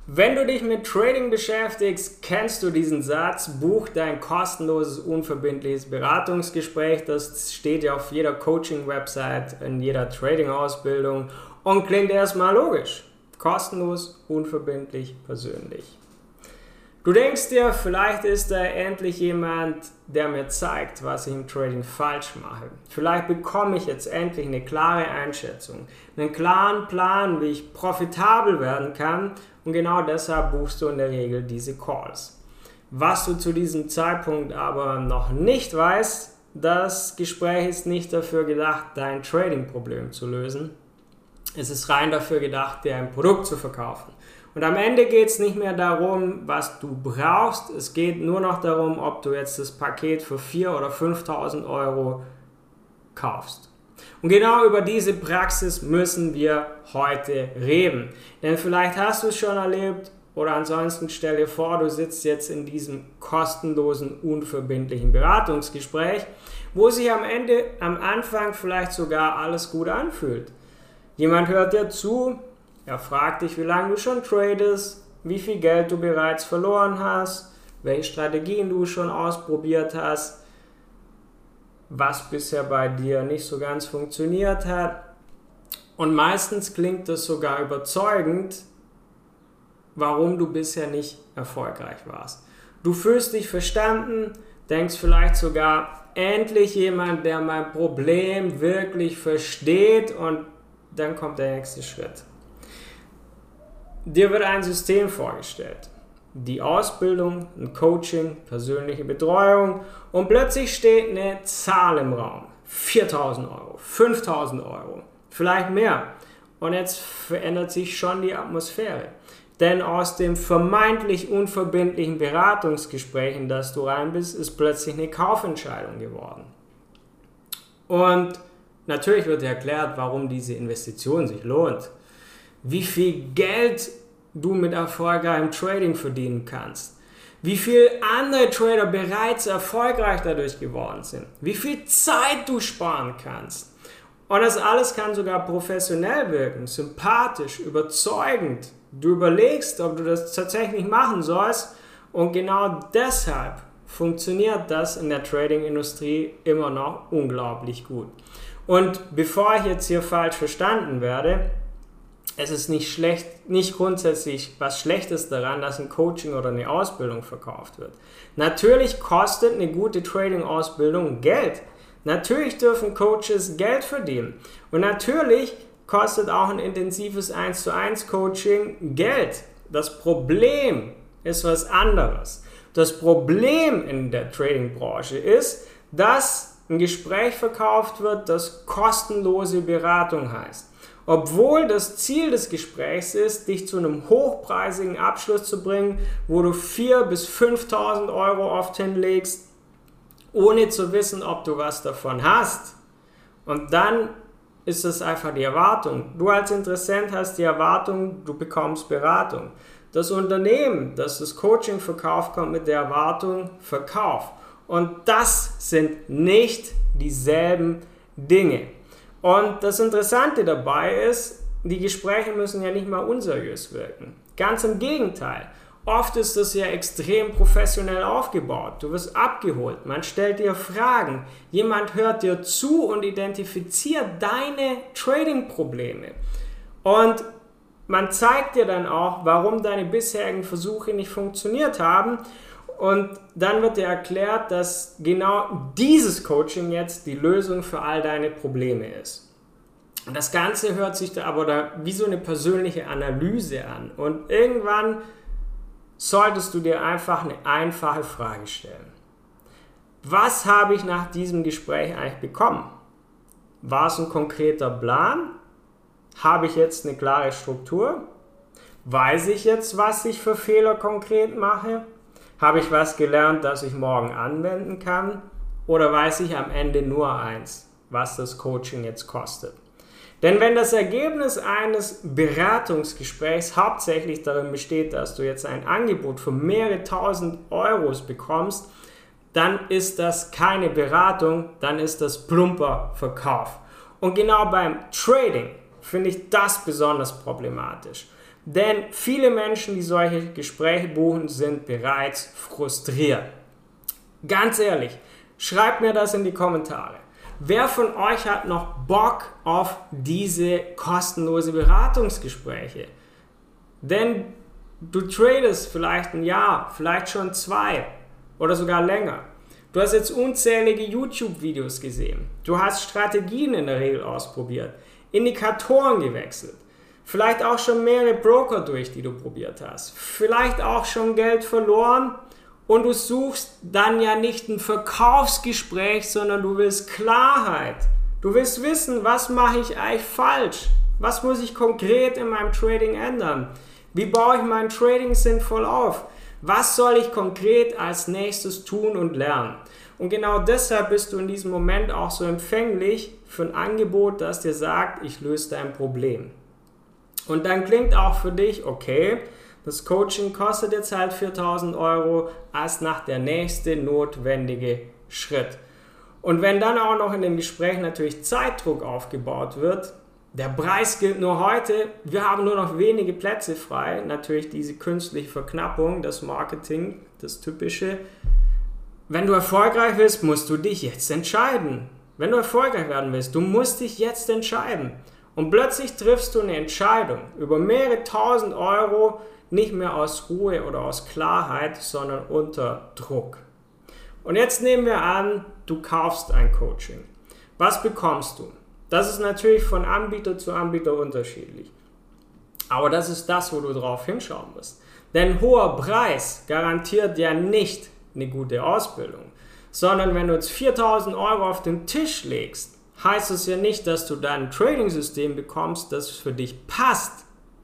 Wenn du dich mit Trading beschäftigst, kennst du diesen Satz: Buch dein kostenloses, unverbindliches Beratungsgespräch. Das steht ja auf jeder Coaching-Website, in jeder Trading-Ausbildung und klingt erstmal logisch. Kostenlos, unverbindlich, persönlich. Du denkst dir, vielleicht ist da endlich jemand, der mir zeigt, was ich im Trading falsch mache. Vielleicht bekomme ich jetzt endlich eine klare Einschätzung, einen klaren Plan, wie ich profitabel werden kann, und genau deshalb buchst du in der Regel diese Calls. Was du zu diesem Zeitpunkt aber noch nicht weißt: Das Gespräch ist nicht dafür gedacht, dein Trading-Problem zu lösen. Es ist rein dafür gedacht, dir ein Produkt zu verkaufen. Und am Ende geht es nicht mehr darum, was du brauchst. Es geht nur noch darum, ob du jetzt das Paket für 4.000 oder 5.000 Euro kaufst. Und genau über diese Praxis müssen wir heute reden. Denn vielleicht hast du es schon erlebt, oder ansonsten stell dir vor, du sitzt jetzt in diesem kostenlosen, unverbindlichen Beratungsgespräch, wo sich am Anfang vielleicht sogar alles gut anfühlt. Jemand hört dir zu. Er fragt dich, wie lange du schon tradest, wie viel Geld du bereits verloren hast, welche Strategien du schon ausprobiert hast, was bisher bei dir nicht so ganz funktioniert hat. Und meistens klingt das sogar überzeugend, warum du bisher nicht erfolgreich warst. Du fühlst dich verstanden, denkst vielleicht sogar, endlich jemand, der mein Problem wirklich versteht, und dann kommt der nächste Schritt. Dir wird ein System vorgestellt, die Ausbildung, ein Coaching, persönliche Betreuung, und plötzlich steht eine Zahl im Raum. 4.000 Euro, 5.000 Euro, vielleicht mehr. Und jetzt verändert sich schon die Atmosphäre. Denn aus dem vermeintlich unverbindlichen Beratungsgespräch, in das du rein bist, ist plötzlich eine Kaufentscheidung geworden. Und natürlich wird dir erklärt, warum diese Investition sich lohnt. Wie viel Geld du mit erfolgreichem Trading verdienen kannst, wie viele andere Trader bereits erfolgreich dadurch geworden sind, wie viel Zeit du sparen kannst. Und das alles kann sogar professionell wirken, sympathisch, überzeugend. Du überlegst, ob du das tatsächlich machen sollst, und genau deshalb funktioniert das in der Trading-Industrie immer noch unglaublich gut. Und bevor ich jetzt hier falsch verstanden werde, es ist nicht grundsätzlich was Schlechtes daran, dass ein Coaching oder eine Ausbildung verkauft wird. Natürlich kostet eine gute Trading-Ausbildung Geld. Natürlich dürfen Coaches Geld verdienen. Und natürlich kostet auch ein intensives 1:1 Coaching Geld. Das Problem ist was anderes. Das Problem in der Trading-Branche ist, dass ein Gespräch verkauft wird, das kostenlose Beratung heißt. Obwohl das Ziel des Gesprächs ist, dich zu einem hochpreisigen Abschluss zu bringen, wo du 4.000 bis 5.000 Euro oft hinlegst, ohne zu wissen, ob du was davon hast. Und dann ist das einfach die Erwartung. Du als Interessent hast die Erwartung, du bekommst Beratung. Das Unternehmen, das das Coaching verkauft, kommt mit der Erwartung Verkauf. Und das sind nicht dieselben Dinge. Und das Interessante dabei ist, die Gespräche müssen ja nicht mal unseriös wirken. Ganz im Gegenteil. Oft ist das ja extrem professionell aufgebaut. Du wirst abgeholt, man stellt dir Fragen, jemand hört dir zu und identifiziert deine Trading-Probleme. Und man zeigt dir dann auch, warum deine bisherigen Versuche nicht funktioniert haben. Und dann wird dir erklärt, dass genau dieses Coaching jetzt die Lösung für all deine Probleme ist. Und das Ganze hört sich da aber wie so eine persönliche Analyse an. Und irgendwann solltest du dir einfach eine einfache Frage stellen. Was habe ich nach diesem Gespräch eigentlich bekommen? War es ein konkreter Plan? Habe ich jetzt eine klare Struktur? Weiß ich jetzt, was ich für Fehler konkret mache? Habe ich was gelernt, das ich morgen anwenden kann? Oder weiß ich am Ende nur eins, was das Coaching jetzt kostet? Denn wenn das Ergebnis eines Beratungsgesprächs hauptsächlich darin besteht, dass du jetzt ein Angebot für mehrere tausend Euros bekommst, dann ist das keine Beratung, dann ist das plumper Verkauf. Und genau beim Trading finde ich das besonders problematisch. Denn viele Menschen, die solche Gespräche buchen, sind bereits frustriert. Ganz ehrlich, schreibt mir das in die Kommentare. Wer von euch hat noch Bock auf diese kostenlose Beratungsgespräche? Denn du tradest vielleicht ein Jahr, vielleicht schon 2 oder sogar länger. Du hast jetzt unzählige YouTube-Videos gesehen. Du hast Strategien in der Regel ausprobiert, Indikatoren gewechselt, vielleicht auch schon mehrere Broker durch, die du probiert hast, vielleicht auch schon Geld verloren. Und du suchst dann ja nicht ein Verkaufsgespräch, sondern du willst Klarheit. Du willst wissen, was mache ich eigentlich falsch? Was muss ich konkret in meinem Trading ändern? Wie baue ich mein Trading sinnvoll auf? Was soll ich konkret als nächstes tun und lernen? Und genau deshalb bist du in diesem Moment auch so empfänglich für ein Angebot, das dir sagt, ich löse dein Problem. Und dann klingt auch für dich, okay, das Coaching kostet jetzt halt 4.000 € als nach der nächste notwendige Schritt. Und wenn dann auch noch in dem Gespräch natürlich Zeitdruck aufgebaut wird, der Preis gilt nur heute, wir haben nur noch wenige Plätze frei, natürlich diese künstliche Verknappung, das Marketing, das Typische. Wenn du erfolgreich willst, musst du dich jetzt entscheiden. Wenn du erfolgreich werden willst, du musst dich jetzt entscheiden. Und plötzlich triffst du eine Entscheidung über mehrere tausend Euro, nicht mehr aus Ruhe oder aus Klarheit, sondern unter Druck. Und jetzt nehmen wir an, du kaufst ein Coaching. Was bekommst du? Das ist natürlich von Anbieter zu Anbieter unterschiedlich. Aber das ist das, wo du drauf hinschauen musst. Denn hoher Preis garantiert ja nicht eine gute Ausbildung, sondern wenn du jetzt 4.000 € auf den Tisch legst, heißt es ja nicht, dass du dann ein Trading-System bekommst, das für dich passt.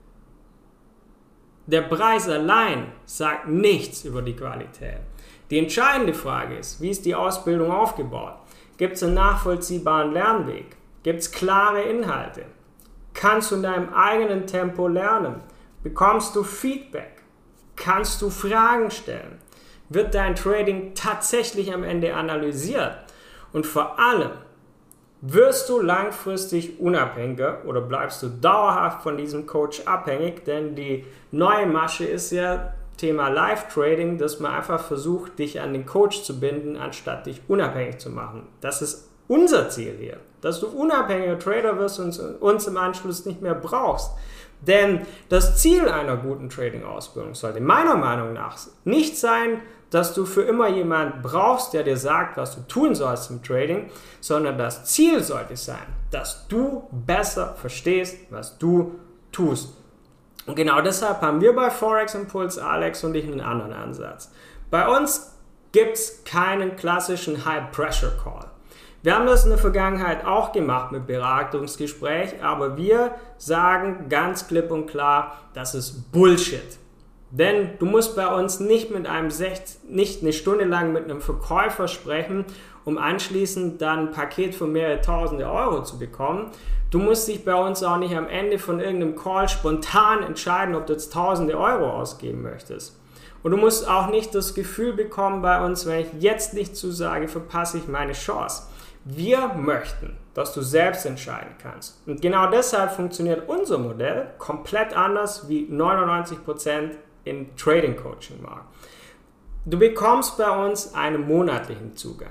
Der Preis allein sagt nichts über die Qualität. Die entscheidende Frage ist, wie ist die Ausbildung aufgebaut? Gibt es einen nachvollziehbaren Lernweg? Gibt es klare Inhalte? Kannst du in deinem eigenen Tempo lernen? Bekommst du Feedback? Kannst du Fragen stellen? Wird dein Trading tatsächlich am Ende analysiert? Und vor allem, wirst du langfristig unabhängiger oder bleibst du dauerhaft von diesem Coach abhängig? Denn die neue Masche ist ja Thema Live-Trading, dass man einfach versucht, dich an den Coach zu binden, anstatt dich unabhängig zu machen. Das ist unser Ziel hier, dass du unabhängiger Trader wirst und uns im Anschluss nicht mehr brauchst. Denn das Ziel einer guten Trading-Ausbildung sollte meiner Meinung nach nicht sein, dass du für immer jemanden brauchst, der dir sagt, was du tun sollst im Trading, sondern das Ziel sollte sein, dass du besser verstehst, was du tust. Und genau deshalb haben wir bei Forex Impulse, Alex und ich, einen anderen Ansatz. Bei uns gibt es keinen klassischen High-Pressure-Call. Wir haben das in der Vergangenheit auch gemacht mit Beratungsgespräch, aber wir sagen ganz klipp und klar, das ist Bullshit. Denn du musst bei uns nicht nicht eine Stunde lang mit einem Verkäufer sprechen, um anschließend dann ein Paket von mehrere tausende Euro zu bekommen. Du musst dich bei uns auch nicht am Ende von irgendeinem Call spontan entscheiden, ob du jetzt tausende Euro ausgeben möchtest. Und du musst auch nicht das Gefühl bekommen bei uns, wenn ich jetzt nicht zusage, verpasse ich meine Chance. Wir möchten, dass du selbst entscheiden kannst. Und genau deshalb funktioniert unser Modell komplett anders wie 99% im Trading-Coaching-Markt. Du bekommst bei uns einen monatlichen Zugang.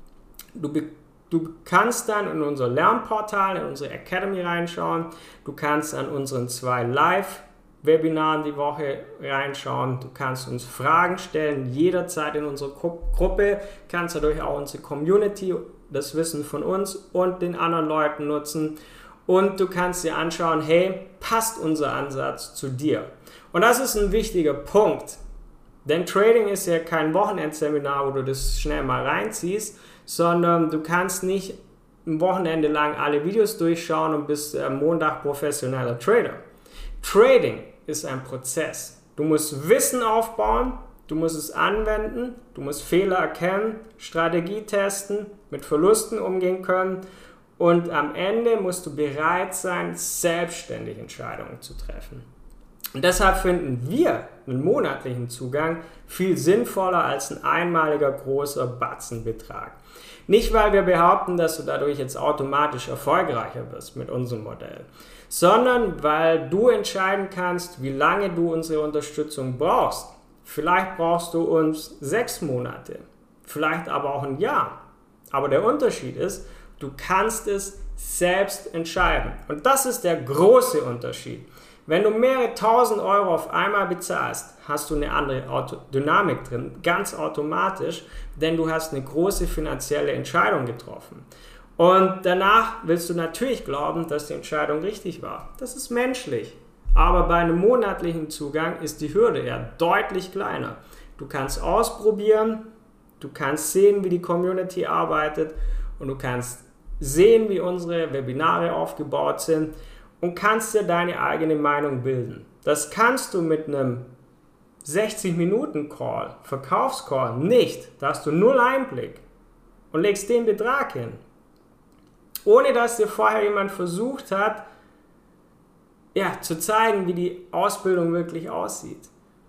Du kannst dann in unser Lernportal, in unsere Academy reinschauen. Du kannst an unseren 2 Live-Webinaren die Woche reinschauen. Du kannst uns Fragen stellen, jederzeit in unserer Gruppe. Kannst dadurch auch unsere Community, das Wissen von uns und den anderen Leuten nutzen. Und du kannst dir anschauen, hey, passt unser Ansatz zu dir? Und das ist ein wichtiger Punkt, denn Trading ist ja kein Wochenendseminar, wo du das schnell mal reinziehst, sondern du kannst nicht ein Wochenende lang alle Videos durchschauen und bist am Montag professioneller Trader. Trading ist ein Prozess. Du musst Wissen aufbauen, du musst es anwenden, du musst Fehler erkennen, Strategie testen, mit Verlusten umgehen können und am Ende musst du bereit sein, selbstständig Entscheidungen zu treffen. Und deshalb finden wir einen monatlichen Zugang viel sinnvoller als ein einmaliger großer Batzenbetrag. Nicht, weil wir behaupten, dass du dadurch jetzt automatisch erfolgreicher wirst mit unserem Modell, sondern weil du entscheiden kannst, wie lange du unsere Unterstützung brauchst. Vielleicht brauchst du uns 6 Monate, vielleicht aber auch ein Jahr. Aber der Unterschied ist, du kannst es selbst entscheiden. Und das ist der große Unterschied. Wenn du mehrere tausend Euro auf einmal bezahlst, hast du eine andere Dynamik drin, ganz automatisch, denn du hast eine große finanzielle Entscheidung getroffen. Und danach willst du natürlich glauben, dass die Entscheidung richtig war. Das ist menschlich. Aber bei einem monatlichen Zugang ist die Hürde eher deutlich kleiner. Du kannst ausprobieren, du kannst sehen, wie die Community arbeitet und du kannst sehen, wie unsere Webinare aufgebaut sind und kannst dir deine eigene Meinung bilden. Das kannst du mit einem 60-Minuten-Call, Verkaufscall nicht. Da hast du null Einblick und legst den Betrag hin. Ohne dass dir vorher jemand versucht hat, zu zeigen, wie die Ausbildung wirklich aussieht.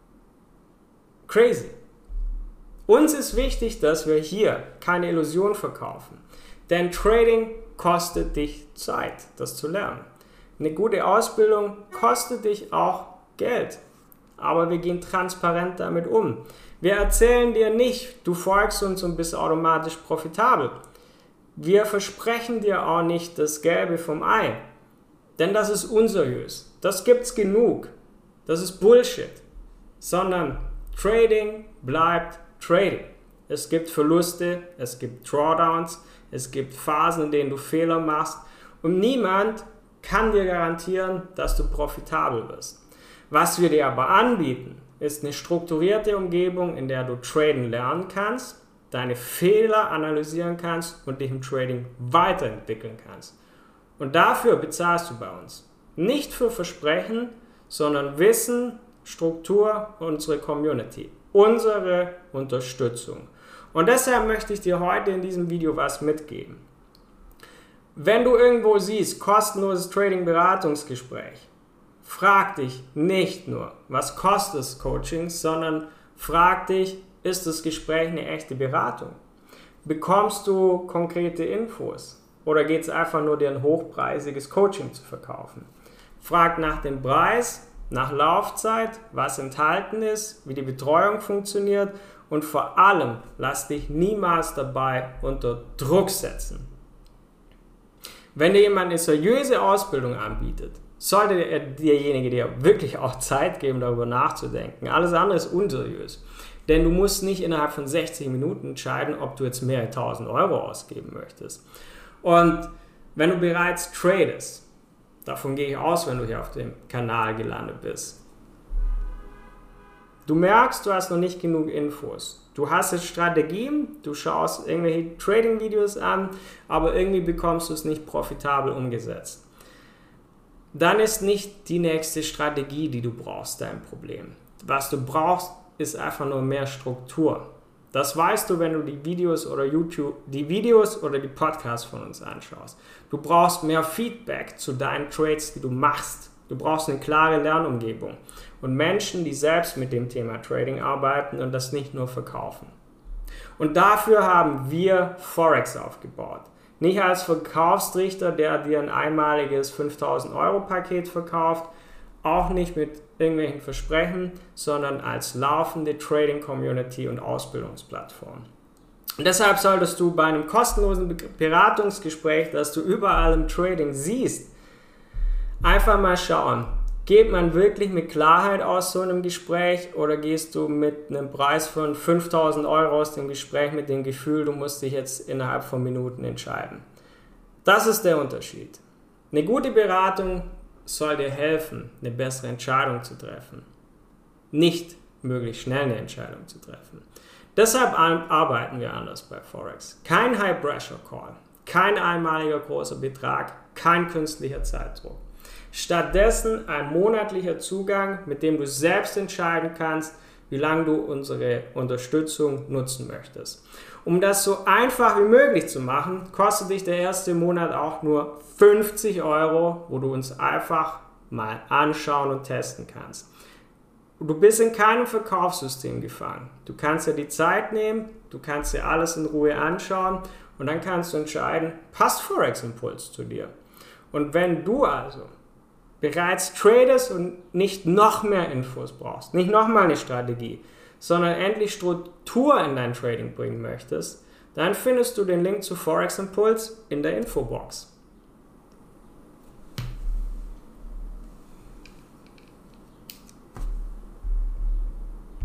Crazy. Uns ist wichtig, dass wir hier keine Illusion verkaufen. Denn Trading kostet dich Zeit, das zu lernen. Eine gute Ausbildung kostet dich auch Geld. Aber wir gehen transparent damit um. Wir erzählen dir nicht, du folgst uns und bist automatisch profitabel. Wir versprechen dir auch nicht das Gelbe vom Ei. Denn das ist unseriös. Das gibt's genug. Das ist Bullshit. Sondern Trading bleibt Trading. Es gibt Verluste, es gibt Drawdowns, es gibt Phasen, in denen du Fehler machst und niemand kann dir garantieren, dass du profitabel wirst. Was wir dir aber anbieten, ist eine strukturierte Umgebung, in der du traden lernen kannst, deine Fehler analysieren kannst und dich im Trading weiterentwickeln kannst. Und dafür bezahlst du bei uns. Nicht für Versprechen, sondern Wissen, Struktur, unsere Community, unsere Unterstützung. Und deshalb möchte ich dir heute in diesem Video was mitgeben. Wenn du irgendwo siehst, kostenloses Trading-Beratungsgespräch, frag dich nicht nur, was kostet das Coaching, sondern frag dich, ist das Gespräch eine echte Beratung? Bekommst du konkrete Infos? Oder geht es einfach nur, dir ein hochpreisiges Coaching zu verkaufen? Frag nach dem Preis, nach Laufzeit, was enthalten ist, wie die Betreuung funktioniert und vor allem lass dich niemals dabei unter Druck setzen. Wenn dir jemand eine seriöse Ausbildung anbietet, sollte derjenige dir wirklich auch Zeit geben, darüber nachzudenken. Alles andere ist unseriös. Denn du musst nicht innerhalb von 60 Minuten entscheiden, ob du jetzt mehrere tausend Euro ausgeben möchtest. Und wenn du bereits tradest, davon gehe ich aus, wenn du hier auf dem Kanal gelandet bist, du merkst, du hast noch nicht genug Infos. Du hast jetzt Strategien, du schaust irgendwelche Trading-Videos an, aber irgendwie bekommst du es nicht profitabel umgesetzt. Dann ist nicht die nächste Strategie, die du brauchst, dein Problem. Was du brauchst, ist einfach nur mehr Struktur. Das weißt du, wenn du die Videos oder die Podcasts von uns anschaust. Du brauchst mehr Feedback zu deinen Trades, die du machst. Du brauchst eine klare Lernumgebung und Menschen, die selbst mit dem Thema Trading arbeiten und das nicht nur verkaufen. Und dafür haben wir Forex aufgebaut. Nicht als Verkaufstrichter, der dir ein einmaliges 5.000 Euro Paket verkauft, auch nicht mit irgendwelchen Versprechen, sondern als laufende Trading-Community und Ausbildungsplattform. Und deshalb solltest du bei einem kostenlosen Beratungsgespräch, das du überall im Trading siehst, einfach mal schauen, geht man wirklich mit Klarheit aus so einem Gespräch oder gehst du mit einem Preis von 5.000 Euro aus dem Gespräch mit dem Gefühl, du musst dich jetzt innerhalb von Minuten entscheiden. Das ist der Unterschied. Eine gute Beratung soll dir helfen, eine bessere Entscheidung zu treffen. Nicht möglichst schnell eine Entscheidung zu treffen. Deshalb arbeiten wir anders bei Forex. Kein High-Pressure-Call, kein einmaliger großer Betrag, kein künstlicher Zeitdruck. Stattdessen ein monatlicher Zugang, mit dem du selbst entscheiden kannst, wie lange du unsere Unterstützung nutzen möchtest. Um das so einfach wie möglich zu machen, kostet dich der erste Monat auch nur 50 Euro, wo du uns einfach mal anschauen und testen kannst. Du bist in keinem Verkaufssystem gefangen. Du kannst dir die Zeit nehmen, du kannst dir alles in Ruhe anschauen und dann kannst du entscheiden, passt Forex Impuls zu dir? Und wenn du also bereits tradest und nicht noch mehr Infos brauchst, nicht nochmal eine Strategie, sondern endlich Struktur in dein Trading bringen möchtest, dann findest du den Link zu Forex Impuls in der Infobox.